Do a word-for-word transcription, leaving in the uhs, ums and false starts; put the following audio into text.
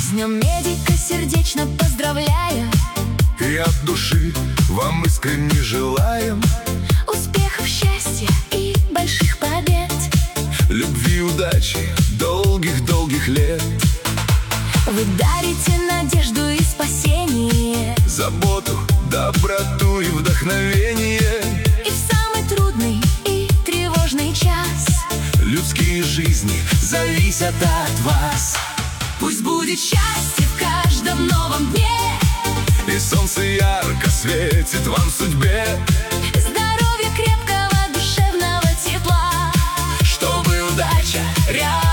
С днем медика сердечно поздравляем, и от души вам искренне желаем успехов, счастья и больших побед, любви, удачи, долгих-долгих лет. Вы дарите надежду и спасение, заботу, доброту и вдохновение. И в самый трудный и тревожный час людские жизни зависят от вас. Пусть будет счастье в каждом новом дне, и солнце ярко светит вам в судьбе. Здоровья крепкого, душевного тепла, чтобы удача рядом